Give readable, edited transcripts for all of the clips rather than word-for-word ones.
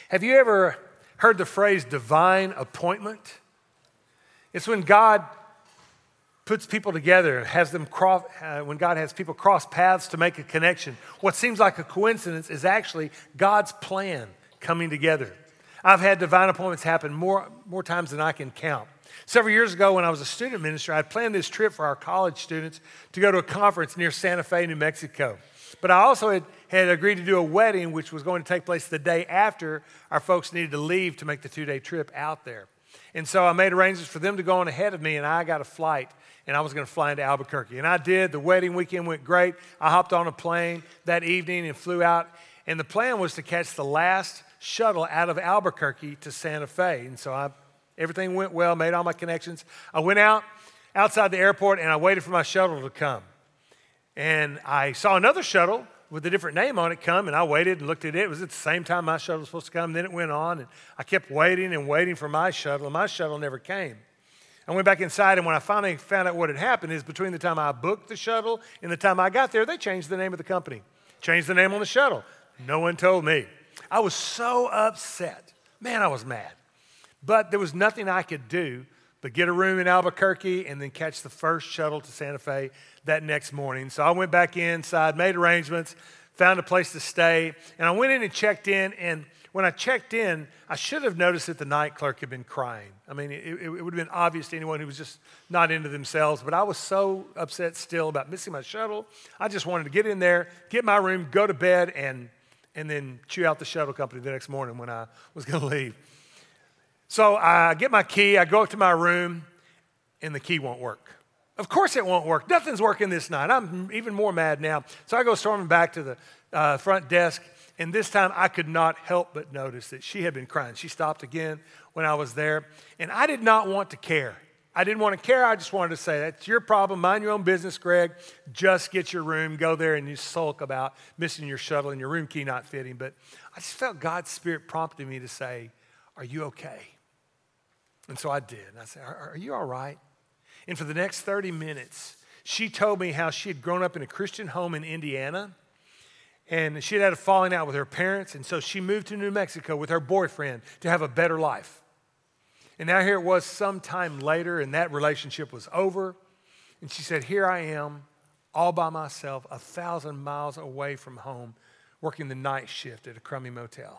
Have you ever heard the phrase divine appointment? It's when God puts people together and has them when God has people cross paths to make a connection. What seems like a coincidence is actually God's plan coming together. I've had divine appointments happen more times than I can count. Several years ago when I was a student minister, I planned this trip for our college students to go to a conference near Santa Fe, New Mexico. But I also had agreed to do a wedding which was going to take place the day after our folks needed to leave to make the 2-day trip out there. And so I made arrangements for them to go on ahead of me, and I got a flight, and I was going to fly into Albuquerque. And I did. The wedding weekend went great. I hopped on a plane that evening and flew out, and the plan was to catch the last shuttle out of Albuquerque to Santa Fe. And so everything went well, made all my connections. I went outside the airport, and I waited for my shuttle to come. And I saw another shuttle with a different name on it come, and I waited and looked at it. It was at the same time my shuttle was supposed to come. Then it went on, and I kept waiting and waiting for my shuttle, and my shuttle never came. I went back inside, and when I finally found out what had happened is between the time I booked the shuttle and the time I got there, they changed the name of the company, changed the name on the shuttle. No one told me. I was so upset. Man, I was mad. But there was nothing I could do but get a room in Albuquerque and then catch the first shuttle to Santa Fe that next morning. So I went back inside, made arrangements, found a place to stay, and I went in and checked in. And when I checked in, I should have noticed that the night clerk had been crying. I mean, it would have been obvious to anyone who was just not into themselves, but I was so upset still about missing my shuttle. I just wanted to get in there, get my room, go to bed, and then chew out the shuttle company the next morning when I was going to leave. So I get my key, I go up to my room, and the key won't work. Of course it won't work. Nothing's working this night. I'm even more mad now. So I go storming back to the front desk, and this time I could not help but notice that she had been crying. She stopped again when I was there, and I did not want to care. I didn't want to care. I just wanted to say, that's your problem. Mind your own business, Greg. Just get your room. Go there and you sulk about missing your shuttle and your room key not fitting. But I just felt God's Spirit prompting me to say, are you okay? And so I did. And I said, are you all right? And for the next 30 minutes, she told me how she had grown up in a Christian home in Indiana, and she had a falling out with her parents, and so she moved to New Mexico with her boyfriend to have a better life. And now here it was some time later, and that relationship was over. And she said, here I am, all by myself, 1,000 miles away from home, working the night shift at a crummy motel.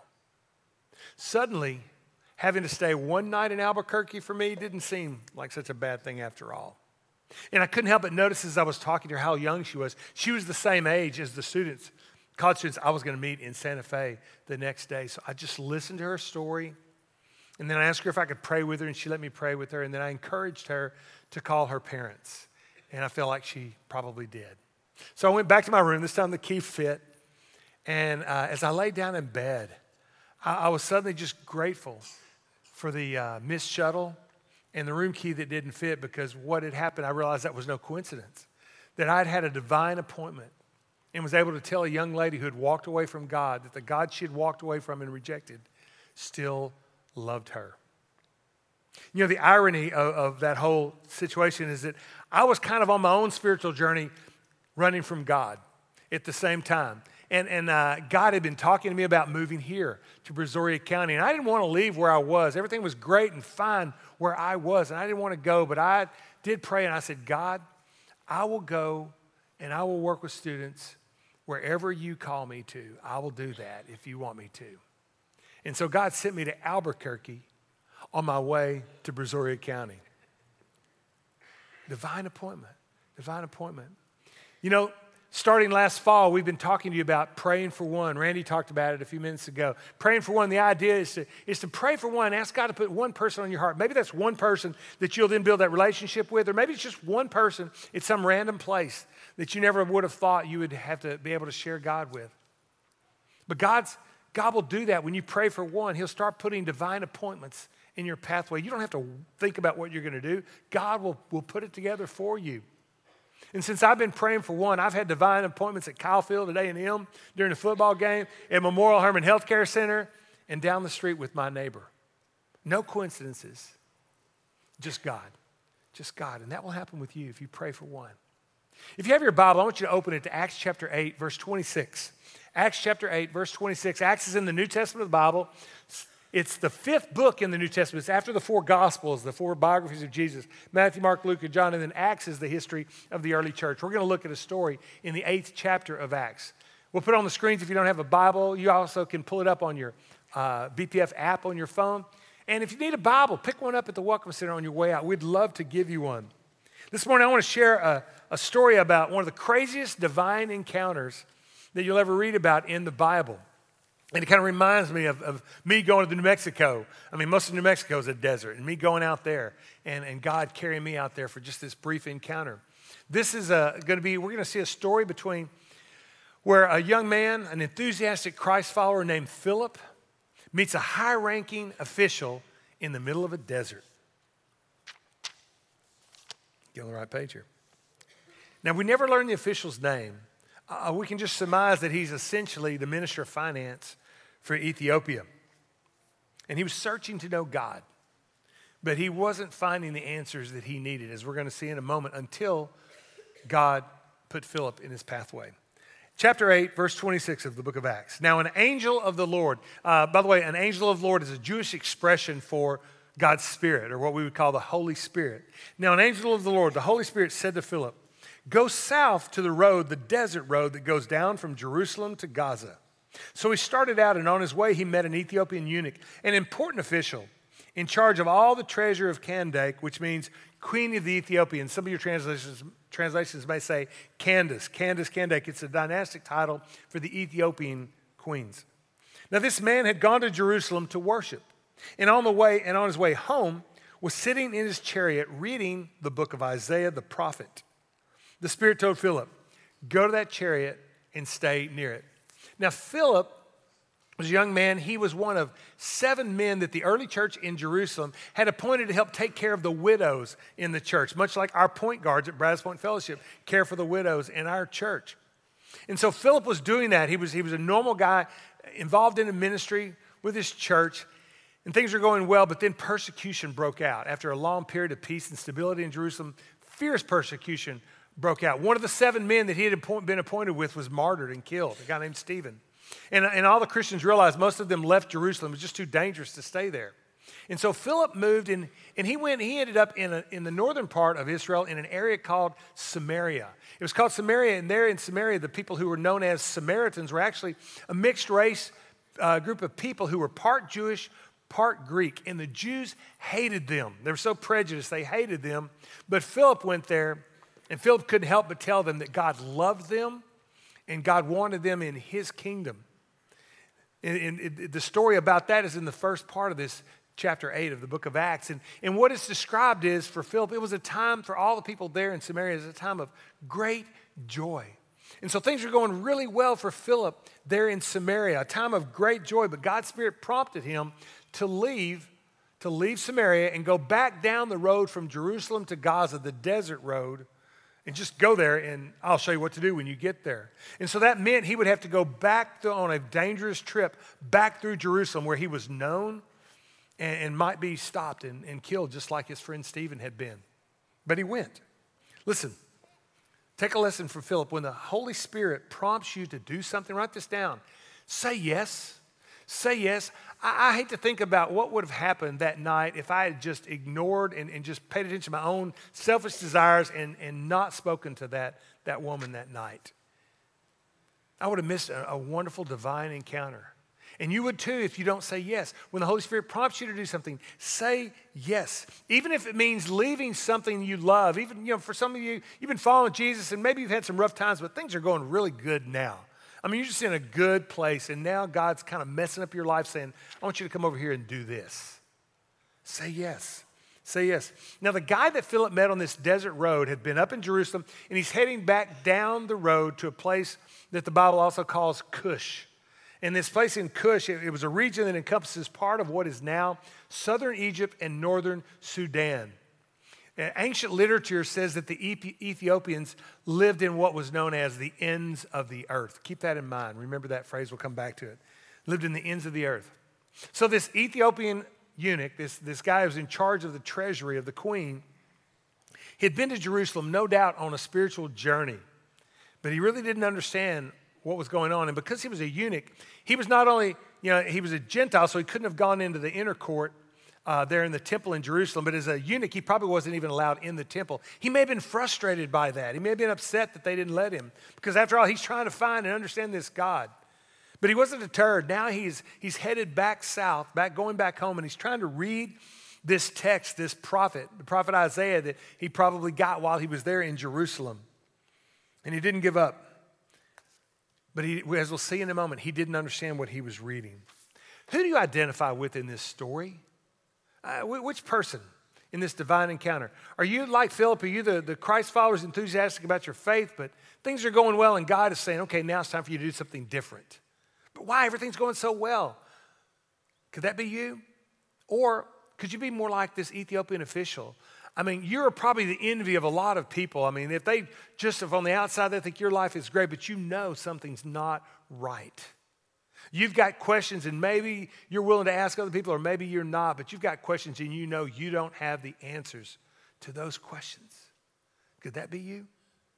Suddenly, having to stay one night in Albuquerque for me didn't seem like such a bad thing after all. And I couldn't help but notice as I was talking to her how young she was. She was the same age as the college students I was going to meet in Santa Fe the next day. So I just listened to her story, and then I asked her if I could pray with her, and she let me pray with her, and then I encouraged her to call her parents, and I felt like she probably did. So I went back to my room. This time the key fit, and as I laid down in bed, I was suddenly just grateful for the missed shuttle and the room key that didn't fit, because what had happened, I realized that was no coincidence, that I'd had a divine appointment and was able to tell a young lady who had walked away from God that the God she had walked away from and rejected still loved her. You know, the irony of that whole situation is that I was kind of on my own spiritual journey running from God at the same time. And God had been talking to me about moving here to Brazoria County. And I didn't want to leave where I was. Everything was great and fine where I was. And I didn't want to go. But I did pray, and I said, God, I will go and I will work with students wherever you call me to. I will do that if you want me to. And so God sent me to Albuquerque on my way to Brazoria County. Divine appointment. Divine appointment. You know, starting last fall, we've been talking to you about praying for one. Randy talked about it a few minutes ago. Praying for one, the idea is to pray for one, ask God to put one person on your heart. Maybe that's one person that you'll then build that relationship with, or maybe it's just one person at some random place that you never would have thought you would have to be able to share God with. But God will do that when you pray for one. He'll start putting divine appointments in your pathway. You don't have to think about what you're going to do. God will put it together for you. And since I've been praying for one, I've had divine appointments at Kyle Field at A&M during the football game, at Memorial Hermann Healthcare Center, and down the street with my neighbor. No coincidences, just God. Just God. And that will happen with you if you pray for one. If you have your Bible, I want you to open it to Acts chapter 8, verse 26. Acts chapter 8, verse 26. Acts is in the New Testament of the Bible. It's the fifth book in the New Testament. It's after the four Gospels, the four biographies of Jesus, Matthew, Mark, Luke, and John, and then Acts is the history of the early church. We're going to look at a story in the 8th chapter of Acts. We'll put it on the screens if you don't have a Bible. You also can pull it up on your BPF app on your phone. And if you need a Bible, pick one up at the Welcome Center on your way out. We'd love to give you one. This morning I want to share a story about one of the craziest divine encounters that you'll ever read about in the Bible. And it kind of reminds me of me going to New Mexico. I mean, most of New Mexico is a desert, and me going out there and God carrying me out there for just this brief encounter. This is we're going to see a story between where a young man, an enthusiastic Christ follower named Philip, meets a high-ranking official in the middle of a desert. Get on the right page here. Now, we never learn the official's name. We can just surmise that he's essentially the minister of finance for Ethiopia. And he was searching to know God, but he wasn't finding the answers that he needed, as we're going to see in a moment, until God put Philip in his pathway. Chapter 8, verse 26 of the book of Acts. Now, an angel of the Lord, by the way, an angel of the Lord is a Jewish expression for God's Spirit, or what we would call the Holy Spirit. Now, an angel of the Lord, the Holy Spirit, said to Philip, "Go south to the road, the desert road that goes down from Jerusalem to Gaza." So he started out, and on his way he met an Ethiopian eunuch, an important official in charge of all the treasure of Kandake, which means Queen of the Ethiopians. Some of your translations may say Candace, Kandake. It's a dynastic title for the Ethiopian queens. Now this man had gone to Jerusalem to worship, and on his way home was sitting in his chariot reading the book of Isaiah the prophet. The Spirit told Philip, "Go to that chariot and stay near it." Now Philip was a young man. He was one of 7 men that the early church in Jerusalem had appointed to help take care of the widows in the church, much like our point guards at Brazos Point Fellowship care for the widows in our church. And so Philip was doing that. He was a normal guy involved in the ministry with his church, and things were going well, but then persecution broke out. After a long period of peace and stability in Jerusalem, fierce persecution broke out. One of the 7 men that he had been appointed with was martyred and killed, a guy named Stephen. And all the Christians realized most of them left Jerusalem. It was just too dangerous to stay there. And so Philip moved, and he ended up in the northern part of Israel in an area called Samaria. It was called Samaria, and there in Samaria, the people who were known as Samaritans were actually a mixed race group of people who were part Jewish, part Greek. And the Jews hated them. They were so prejudiced, they hated them. But Philip went there, and Philip couldn't help but tell them that God loved them and God wanted them in his kingdom. And the story about that is in the first part of this chapter 8 of the book of Acts. And what it's described is, for Philip, it was a time for all the people there in Samaria, it was a time of great joy. And so things were going really well for Philip there in Samaria, a time of great joy. But God's Spirit prompted him to leave Samaria and go back down the road from Jerusalem to Gaza, the desert road, and just go there, and I'll show you what to do when you get there. And so that meant he would have to go back on a dangerous trip back through Jerusalem, where he was known and might be stopped and killed, just like his friend Stephen had been. But he went. Listen, take a lesson from Philip. When the Holy Spirit prompts you to do something, write this down. Say yes. Say yes. I hate to think about what would have happened that night if I had just ignored and just paid attention to my own selfish desires and not spoken to that woman that night. I would have missed a wonderful divine encounter. And you would too if you don't say yes. When the Holy Spirit prompts you to do something, say yes. Even if it means leaving something you love. Even, for some of you, you've been following Jesus and maybe you've had some rough times, but things are going really good now. I mean, you're just in a good place, and now God's kind of messing up your life saying, I want you to come over here and do this. Say yes. Say yes. Now, the guy that Philip met on this desert road had been up in Jerusalem, and he's heading back down the road to a place that the Bible also calls Cush. And this place in Cush, it was a region that encompasses part of what is now southern Egypt and northern Sudan. Ancient literature says that the Ethiopians lived in what was known as the ends of the earth. Keep that in mind. Remember that phrase. We'll come back to it. Lived in the ends of the earth. So this Ethiopian eunuch, this guy who was in charge of the treasury of the queen, he had been to Jerusalem, no doubt, on a spiritual journey. But he really didn't understand what was going on. And because he was a eunuch, he was not only, he was a Gentile, so he couldn't have gone into the inner court there in the temple in Jerusalem. But as a eunuch, he probably wasn't even allowed in the temple. He may have been frustrated by that. He may have been upset that they didn't let him. Because after all, he's trying to find and understand this God. But he wasn't deterred. Now he's headed back south, going back home, and he's trying to read this text, this prophet, the prophet Isaiah that he probably got while he was there in Jerusalem. And he didn't give up. But as we'll see in a moment, he didn't understand what he was reading. Who do you identify with in this story? Which person in this divine encounter? Are you like Philip? Are you the Christ followers enthusiastic about your faith, but things are going well and God is saying, okay, now it's time for you to do something different. But why? Everything's going so well. Could that be you? Or could you be more like this Ethiopian official? I mean, you're probably the envy of a lot of people. I mean, if on the outside, they think your life is great, but you know something's not right. You've got questions, and maybe you're willing to ask other people, or maybe you're not, but you've got questions, and you know you don't have the answers to those questions. Could that be you?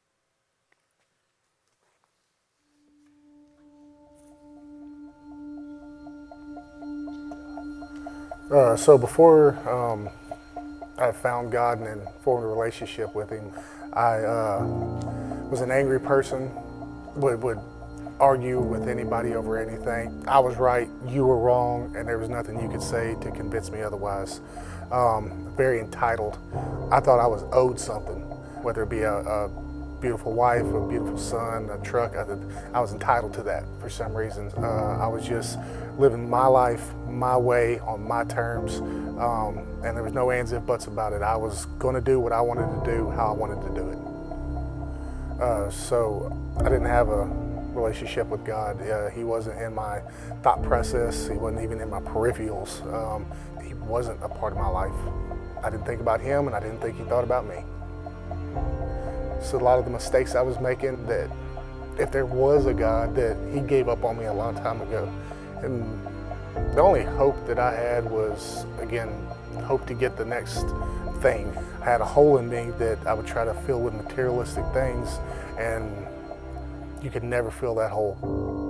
So before I found God and then formed a relationship with Him, I was an angry person, would argue with anybody over anything. I was right, you were wrong, and there was nothing you could say to convince me otherwise. Very entitled. I thought I was owed something, whether it be a beautiful wife, a beautiful son, a truck. I was entitled to that for some reason. I was just living my life, my way, on my terms, and there was no ands, if, buts about it. I was going to do what I wanted to do, how I wanted to do it. So I didn't have a relationship with God. He wasn't in my thought process. He wasn't even in my peripherals. He wasn't a part of my life. I didn't think about Him, and I didn't think He thought about me. So a lot of the mistakes I was making, that if there was a God, that He gave up on me a long time ago. And the only hope that I had was, again, hope to get the next thing. I had a hole in me that I would try to fill with materialistic things, and you could never fill that hole.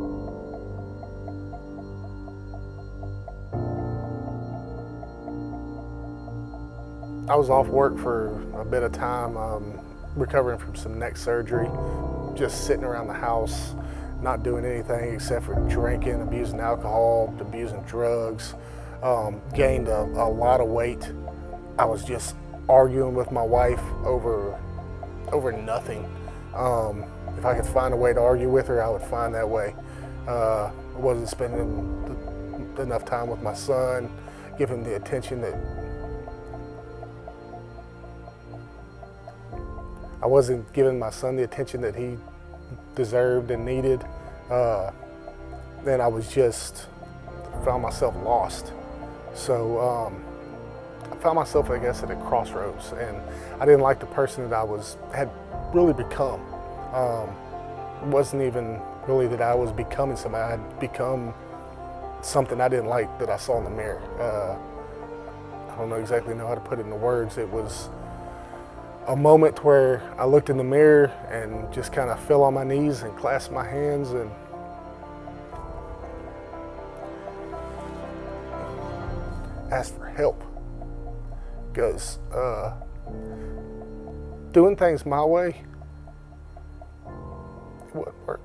I was off work for a bit of time, recovering from some neck surgery, just sitting around the house, not doing anything except for drinking, abusing alcohol, abusing drugs, gained a lot of weight. I was just arguing with my wife over nothing. If I could find a way to argue with her, I would find that way. I wasn't spending enough time with my son, giving him the attention that I wasn't giving my son the attention that he deserved and needed. Then I was just found myself lost. So I found myself, I guess, at a crossroads, and I didn't like the person that I had really become. It wasn't even really that I was becoming somebody. I had become something I didn't like that I saw in the mirror. I don't exactly know how to put it into words. It was a moment where I looked in the mirror and just kind of fell on my knees and clasped my hands and asked for help, because doing things my way, it wasn't working.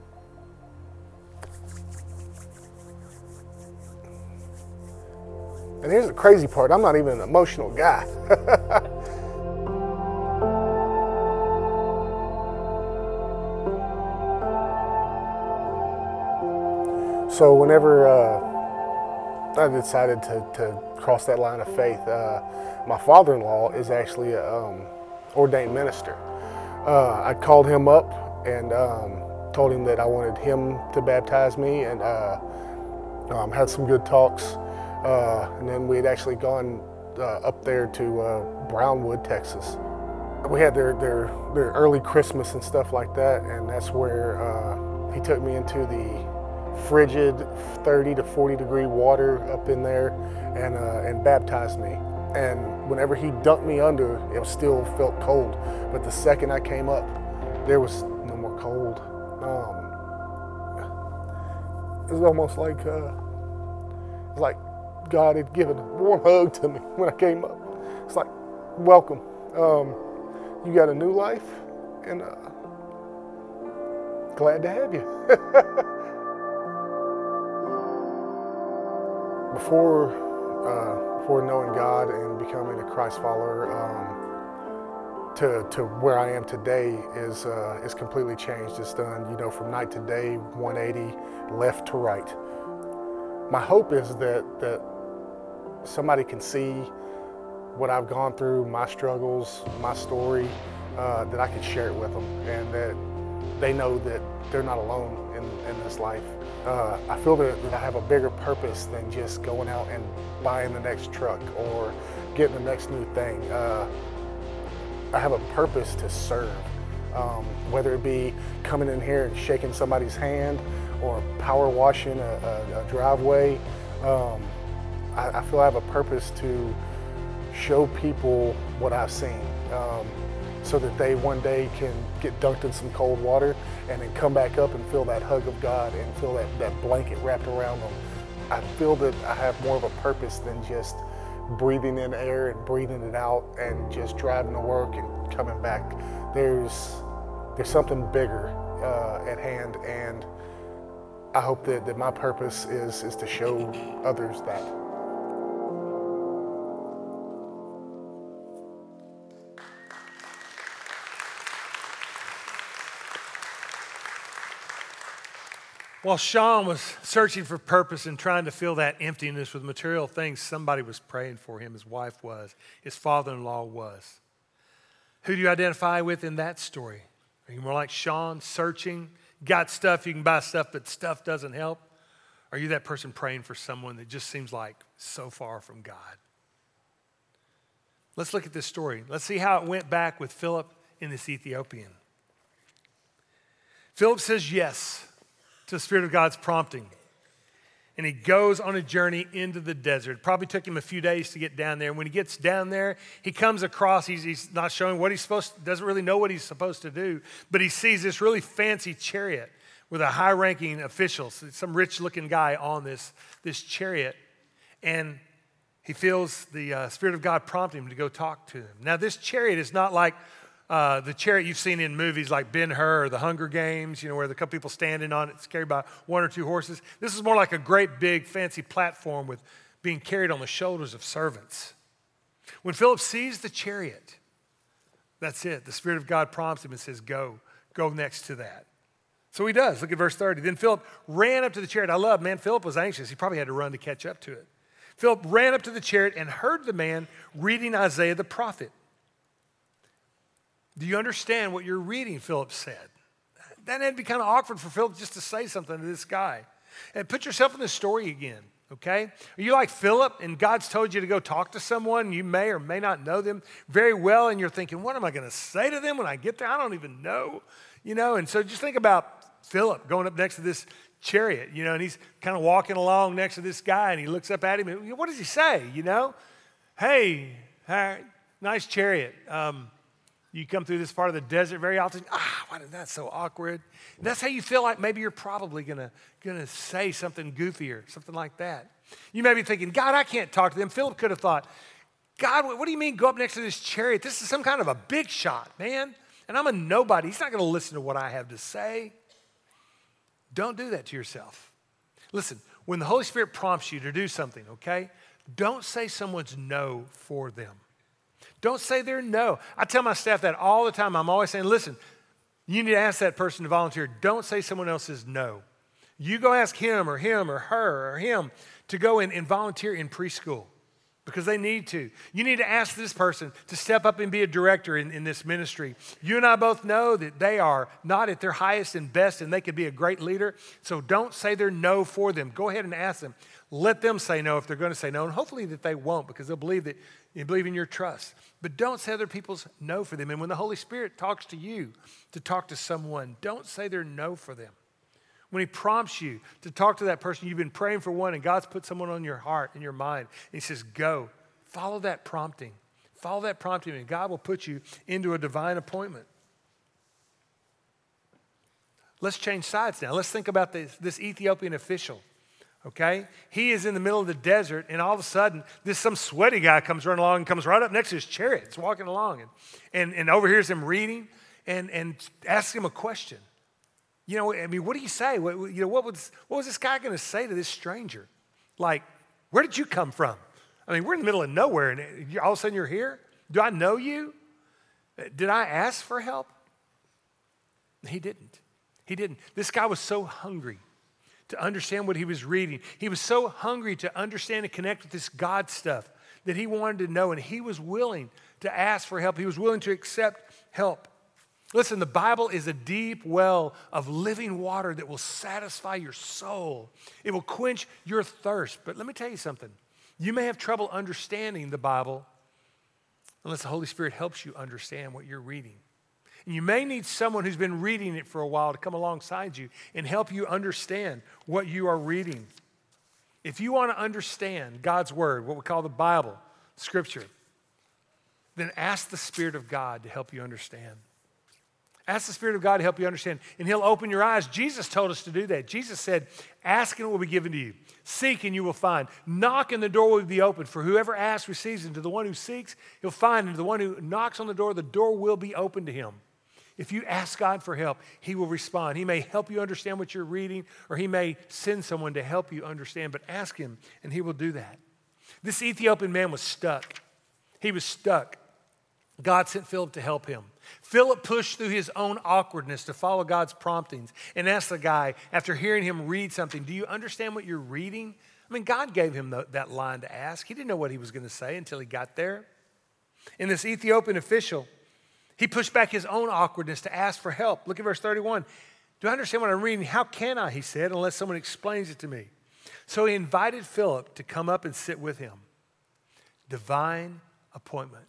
And here's the crazy part, I'm not even an emotional guy. So whenever I decided to cross that line of faith, my father-in-law is actually an ordained minister. I called him up and told him that I wanted him to baptize me, and had some good talks. And then we had actually gone up there to Brownwood, Texas. We had their early Christmas and stuff like that, and that's where he took me into the frigid 30 to 40 degree water up in there and baptized me. And whenever he dunked me under, it still felt cold. But the second I came up, there was no more cold. It was almost like God had given a warm hug to me when I came up. It's like, welcome. You got a new life, and glad to have you. Before knowing God and becoming a Christ follower, to where I am today is completely changed. It's done, from night to day, 180, left to right. My hope is that somebody can see what I've gone through, my struggles, my story, that I can share it with them, and that they know that they're not alone in this life. I feel that I have a bigger purpose than just going out and buying the next truck or getting the next new thing. I have a purpose to serve, whether it be coming in here and shaking somebody's hand or power washing a driveway. I feel I have a purpose to show people what I've seen, so that they one day can get dunked in some cold water and then come back up and feel that hug of God and feel that blanket wrapped around them. I feel that I have more of a purpose than just breathing in air and breathing it out and just driving to work and coming back. There's something bigger at hand, and I hope that my purpose is to show others that. While Sean was searching for purpose and trying to fill that emptiness with material things, somebody was praying for him. His wife was. His father-in-law was. Who do you identify with in that story? Are you more like Sean, searching, got stuff, you can buy stuff, but stuff doesn't help? Are you that person praying for someone that just seems like so far from God? Let's look at this story. Let's see how it went back with Philip and this Ethiopian. Philip says yes to the Spirit of God's prompting. And he goes on a journey into the desert. It probably took him a few days to get down there. And when he gets down there, he comes across, he's not showing what doesn't really know what he's supposed to do, but he sees this really fancy chariot with a high-ranking official, some rich-looking guy on this chariot. And he feels the Spirit of God prompting him to go talk to him. Now, this chariot is not like the chariot you've seen in movies like Ben-Hur or The Hunger Games, where the couple people standing on it, it's carried by one or two horses. This is more like a great big fancy platform with being carried on the shoulders of servants. When Philip sees the chariot, that's it. The Spirit of God prompts him and says, go next to that. So he does. Look at verse 30. Then Philip ran up to the chariot. Philip was anxious. He probably had to run to catch up to it. Philip ran up to the chariot and heard the man reading Isaiah the prophet. Do you understand what you're reading, Philip said. That had to be kind of awkward for Philip just to say something to this guy. And put yourself in this story again, okay? Are you like Philip and God's told you to go talk to someone, you may or may not know them very well, and you're thinking, what am I going to say to them when I get there? I don't even know, And so just think about Philip going up next to this chariot, and he's kind of walking along next to this guy, and he looks up at him, and what does he say, Hey, nice chariot. You come through this part of the desert very often. That's so awkward. And that's how you feel like maybe you're probably gonna say something goofy or something like that. You may be thinking, God, I can't talk to them. Philip could have thought, God, what do you mean go up next to this chariot? This is some kind of a big shot, man. And I'm a nobody. He's not gonna listen to what I have to say. Don't do that to yourself. Listen, when the Holy Spirit prompts you to do something, okay, don't say someone's no for them. Don't say their no. I tell my staff that all the time. I'm always saying, listen, you need to ask that person to volunteer. Don't say someone else's no. You go ask him or her or him to go in and volunteer in preschool because they need to. You need to ask this person to step up and be a director in this ministry. You and I both know that they are not at their highest and best and they could be a great leader. So don't say their no for them. Go ahead and ask them. Let them say no if they're going to say no, and hopefully that they won't because they'll believe that you believe in your trust. But don't say other people's no for them. And when the Holy Spirit talks to you to talk to someone, don't say their no for them. When he prompts you to talk to that person, you've been praying for one and God's put someone on your heart and your mind, and he says, go, follow that prompting. Follow that prompting, and God will put you into a divine appointment. Let's change sides now. Let's think about this Ethiopian official, okay? He is in the middle of the desert, and all of a sudden, some sweaty guy comes running along and comes right up next to his chariot. It's walking along and overhears him reading and asks him a question. You know, I mean, what do you say? What was this guy going to say to this stranger? Like, where did you come from? I mean, we're in the middle of nowhere, and all of a sudden you're here? Do I know you? Did I ask for help? He didn't. He didn't. This guy was so hungry to understand what he was reading. He was so hungry to understand and connect with this God stuff that he wanted to know, and he was willing to ask for help. He was willing to accept help. Listen, the Bible is a deep well of living water that will satisfy your soul. It will quench your thirst. But let me tell you something. You may have trouble understanding the Bible unless the Holy Spirit helps you understand what you're reading. And you may need someone who's been reading it for a while to come alongside you and help you understand what you are reading. If you want to understand God's Word, what we call the Bible, Scripture, then ask the Spirit of God to help you understand. Ask the Spirit of God to help you understand, and He'll open your eyes. Jesus told us to do that. Jesus said, ask and it will be given to you. Seek and you will find. Knock and the door will be opened. For whoever asks receives, and to the one who seeks, he'll find. And to the one who knocks on the door will be opened to him. If you ask God for help, He will respond. He may help you understand what you're reading, or He may send someone to help you understand, but ask Him and He will do that. This Ethiopian man was stuck. He was stuck. God sent Philip to help him. Philip pushed through his own awkwardness to follow God's promptings and asked the guy, after hearing him read something, do you understand what you're reading? I mean, God gave him that line to ask. He didn't know what he was going to say until he got there. And this Ethiopian official, he pushed back his own awkwardness to ask for help. Look at verse 31. Do I understand what I'm reading? How can I, he said, unless someone explains it to me? So he invited Philip to come up and sit with him. Divine appointment.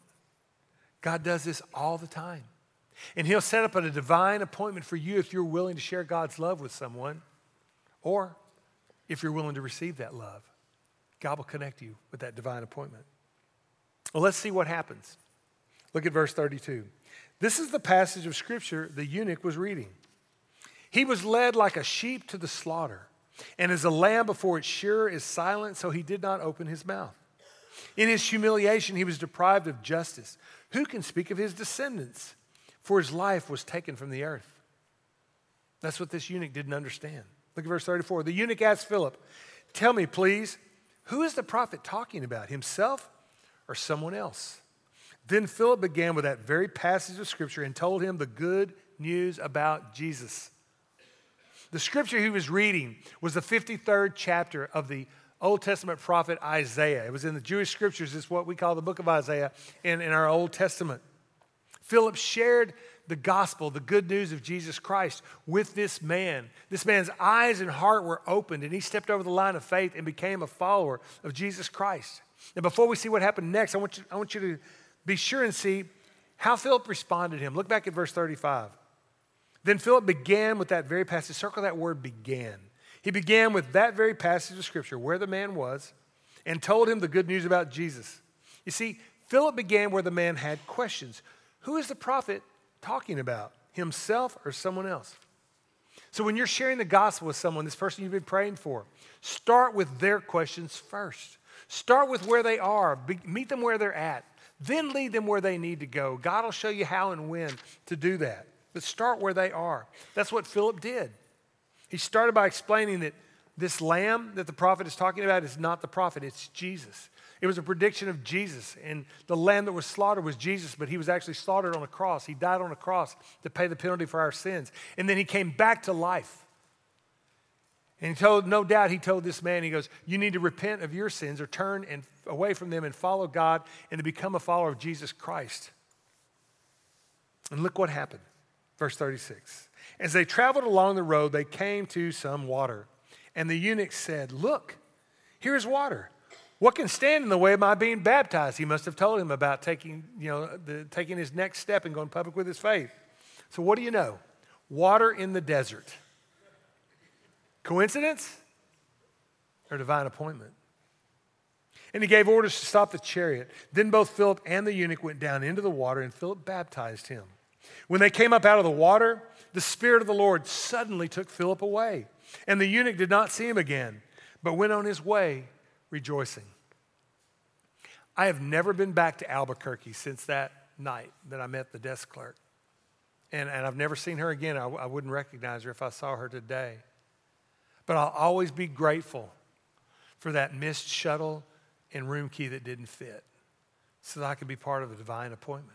God does this all the time. And He'll set up a divine appointment for you if you're willing to share God's love with someone, or if you're willing to receive that love. God will connect you with that divine appointment. Well, let's see what happens. Look at verse 32. This is the passage of Scripture the eunuch was reading. He was led like a sheep to the slaughter, and as a lamb before its shearer is silent, so he did not open his mouth. In his humiliation, he was deprived of justice. Who can speak of his descendants? For his life was taken from the earth. That's what this eunuch didn't understand. Look at verse 34. The eunuch asked Philip, tell me, please, who is the prophet talking about, himself or someone else? Then Philip began with that very passage of Scripture and told him the good news about Jesus. The scripture he was reading was the 53rd chapter of the Old Testament prophet Isaiah. It was in the Jewish scriptures. It's what we call the book of Isaiah in our Old Testament. Philip shared the gospel, the good news of Jesus Christ with this man. This man's eyes and heart were opened, and he stepped over the line of faith and became a follower of Jesus Christ. And before we see what happened next, I want you to be sure and see how Philip responded to him. Look back at verse 35. Then Philip began with that very passage. Circle that word began. He began with that very passage of Scripture where the man was and told him the good news about Jesus. You see, Philip began where the man had questions. Who is the prophet talking about, himself or someone else? So when you're sharing the gospel with someone, this person you've been praying for, start with their questions first. Start with where they are. Meet them where they're at. Then lead them where they need to go. God will show you how and when to do that. But start where they are. That's what Philip did. He started by explaining that this lamb that the prophet is talking about is not the prophet, it's Jesus. It was a prediction of Jesus, and the lamb that was slaughtered was Jesus, but he was actually slaughtered on a cross. He died on a cross to pay the penalty for our sins. And then he came back to life. And he told this man, he goes, you need to repent of your sins or turn away from them and follow God and to become a follower of Jesus Christ. And look what happened. Verse 36. As they traveled along the road, they came to some water. And the eunuch said, look, here's water. What can stand in the way of my being baptized? He must have told him about taking his next step and going public with his faith. So what do you know? Water in the desert. Coincidence or divine appointment? And he gave orders to stop the chariot. Then both Philip and the eunuch went down into the water, and Philip baptized him. When they came up out of the water, the Spirit of the Lord suddenly took Philip away, and the eunuch did not see him again, but went on his way rejoicing. I have never been back to Albuquerque since that night that I met the desk clerk. And I've never seen her again. I wouldn't recognize her if I saw her today. But I'll always be grateful for that missed shuttle and room key that didn't fit so that I could be part of a divine appointment.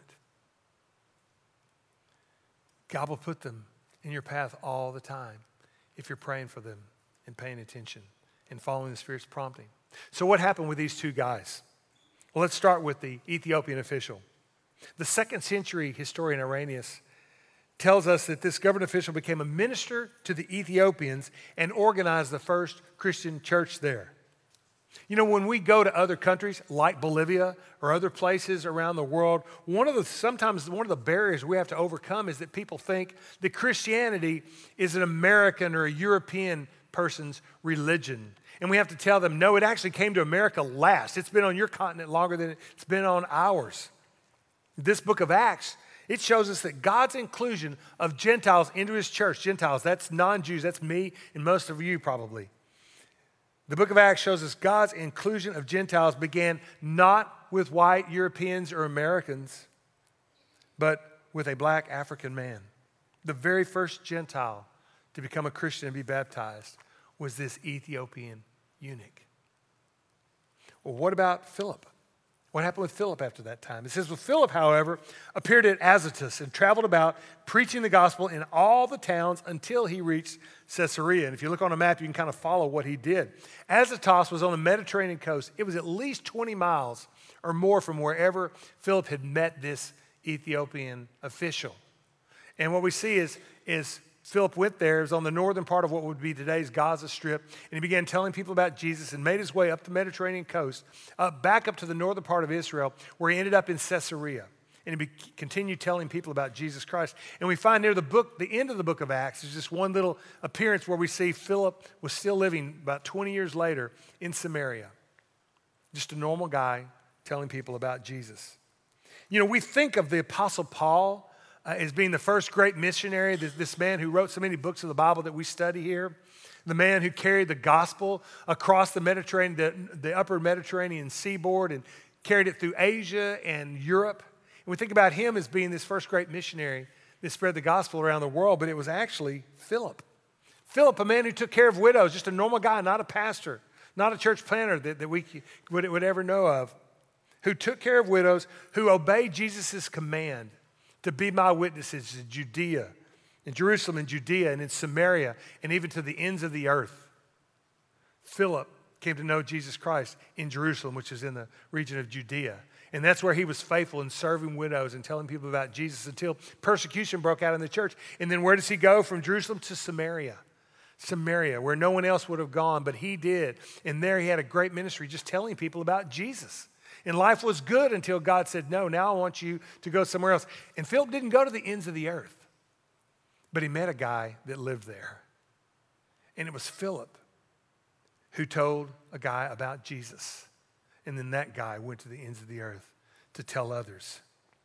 God will put them in your path all the time if you're praying for them and paying attention and following the Spirit's prompting. So what happened with these two guys? Well, let's start with the Ethiopian official. The 2nd century historian Irenaeus tells us that this government official became a minister to the Ethiopians and organized the first Christian church there. You know, when we go to other countries like Bolivia or other places around the world, sometimes one of the barriers we have to overcome is that people think that Christianity is an American or a European person's religion. And we have to tell them, no, it actually came to America last. It's been on your continent longer than it's been on ours. This book of Acts, it shows us that God's inclusion of Gentiles into his church, Gentiles, that's non-Jews, that's me and most of you probably. The book of Acts shows us God's inclusion of Gentiles began not with white Europeans or Americans, but with a black African man. The very first Gentile to become a Christian and be baptized was this Ethiopian eunuch. Well, what about Philip? What happened with Philip after that time? It says, well, Philip, however, appeared at Azotus and traveled about preaching the gospel in all the towns until he reached Caesarea. And if you look on a map, you can kind of follow what he did. Azotus was on the Mediterranean coast. It was at least 20 miles or more from wherever Philip had met this Ethiopian official. And what we see is Philip went there. It was on the northern part of what would be today's Gaza Strip. And he began telling people about Jesus and made his way up the Mediterranean coast, back up to the northern part of Israel, where he ended up in Caesarea. And he continued telling people about Jesus Christ. And we find near the end of the book of Acts, there's just one little appearance where we see Philip was still living about 20 years later in Samaria. Just a normal guy telling people about Jesus. You know, we think of the Apostle Paul as being the first great missionary, this man who wrote so many books of the Bible that we study here, the man who carried the gospel across the Mediterranean, the upper Mediterranean seaboard and carried it through Asia and Europe. And we think about him as being this first great missionary that spread the gospel around the world, but it was actually Philip. Philip, a man who took care of widows, just a normal guy, not a pastor, not a church planter that we would ever know of, who took care of widows, who obeyed Jesus' command to be my witnesses in Judea, in Jerusalem and Judea and in Samaria and even to the ends of the earth. Philip came to know Jesus Christ in Jerusalem, which is in the region of Judea. And that's where he was faithful in serving widows and telling people about Jesus until persecution broke out in the church. And then where does he go? From Jerusalem to Samaria. Samaria, where no one else would have gone, but he did. And there he had a great ministry just telling people about Jesus. And life was good until God said, no, now I want you to go somewhere else. And Philip didn't go to the ends of the earth, but he met a guy that lived there. And it was Philip who told a guy about Jesus. And then that guy went to the ends of the earth to tell others.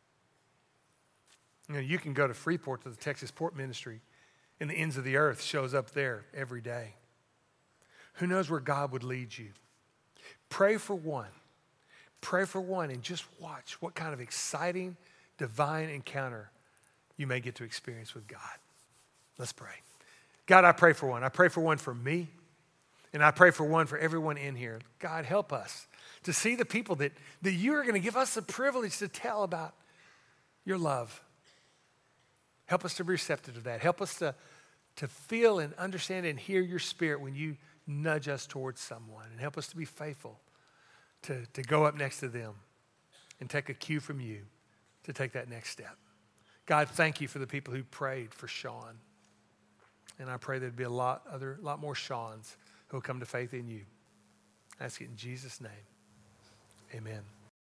You know, you can go to Freeport to the Texas Port Ministry, and the ends of the earth shows up there every day. Who knows where God would lead you? Pray for one. Pray for one and just watch what kind of exciting, divine encounter you may get to experience with God. Let's pray. God, I pray for one. I pray for one for me, and I pray for one for everyone in here. God, help us to see the people that you are going to give us the privilege to tell about your love. Help us to be receptive to that. Help us to feel and understand and hear your Spirit when you nudge us towards someone, and help us to be faithful to go up next to them and take a cue from you to take that next step. God, thank you for the people who prayed for Sean. And I pray there'd be a lot more Seans who will come to faith in you. I ask it in Jesus' name. Amen.